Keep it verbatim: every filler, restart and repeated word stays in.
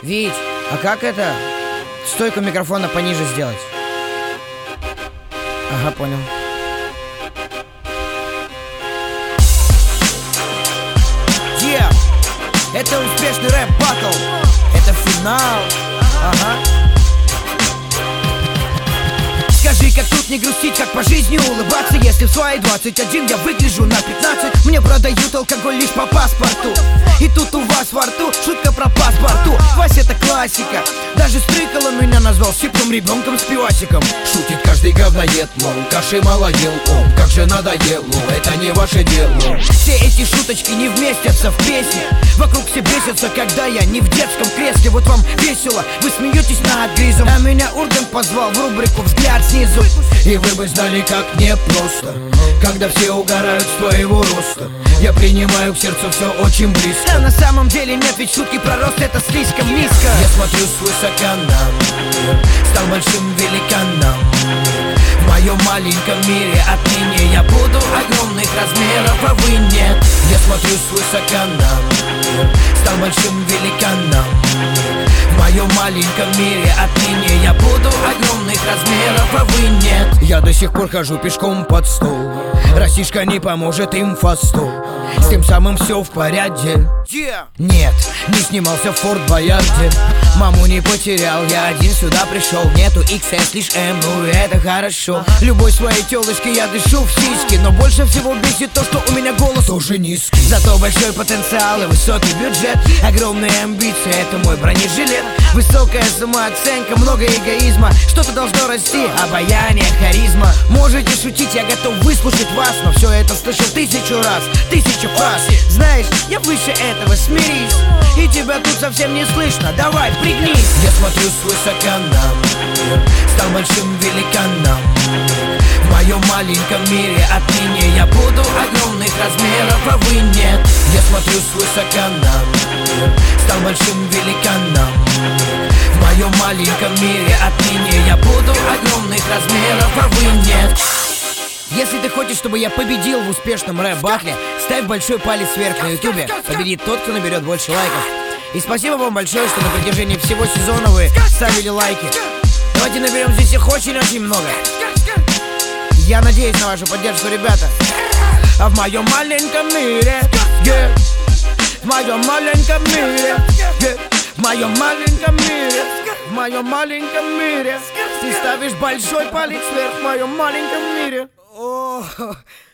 Вить, а как это? Стойку микрофона пониже сделать. Ага, понял. Yeah. Это успешный рэп-баттл. Это финал. Ага. Скажи, как тут не грустить, как по жизни улыбаться, если в свои двадцать один я выгляжу на пятнадцать. Мне продают алкоголь лишь по паспорту. И тут у вас во рту шутка про паспорту. Вась, это классика. Даже Стрыкало меня назвал сиплым ребенком с пивасиком. Шутит каждый говноед, мол, каши мало ел. Он как же надоел, мол, это не ваше дело. Все эти шуточки не вместятся в песне. Вокруг все бесятся, когда я не в детском кресле. Вот вам весело, вы смеетесь над гризом, а меня Ургант позвал в рубрику «Взгляд снизу». И вы бы знали, как непросто, когда все угорают с твоего роста. Я принимаю к сердцу все очень близко. А на самом деле нет, ведь шутки про рост это слишком низко. Я смотрю свысока на мир, стал большим великаном. В моем маленьком мире отныне я буду огромных размеров, а вы нет. Я смотрю свысока на мир, стал большим великаном. В моем маленьком мире отныне я буду огромных размеров, а вы нет. Я до сих пор хожу пешком под стол. Растишка не поможет им фасту. С тем самым все в порядке. Yeah. Нет, не снимался в Форт Боярде. Маму не потерял, я один сюда пришел. Нету икс эс, лишь эм, ну и это хорошо. Любой своей телочке я дышу в сиськи. Но больше всего бесит то, что у меня голос тоже низкий. Зато большой потенциал и высокий бюджет. Огромные амбиции, это мой бронежилет. Высокая самооценка, много эгоизма. Что-то должно расти, обаяние, харизма. Можете шутить, я готов выслушать вас. Но все это слышал тысячу раз, тысячу фраз. Знаешь, я выше этого, смирись. И тебя тут совсем не слышно, давай, пригнись. Я смотрю свысока на мир, стал большим великаном. В моем маленьком мире отныне я буду огромных размеров, а вы нет. Я смотрю свысока на мир, стал большим великаном. В моем маленьком мире отныне я буду огромных размеров, а вы нет. Если ты хочешь, чтобы я победил в успешном рэп-батле, ставь большой палец вверх на ютубе. Победит тот, кто наберет больше лайков. И спасибо вам большое, что на протяжении всего сезона вы ставили лайки. Давайте наберем здесь их очень-очень много. Я надеюсь на вашу поддержку, ребята. А в моем маленьком мире, yeah, в моем маленьком мире, yeah, в моем маленьком мире, в моем маленьком мире, ты ставишь большой палец вверх в моем маленьком мире. О,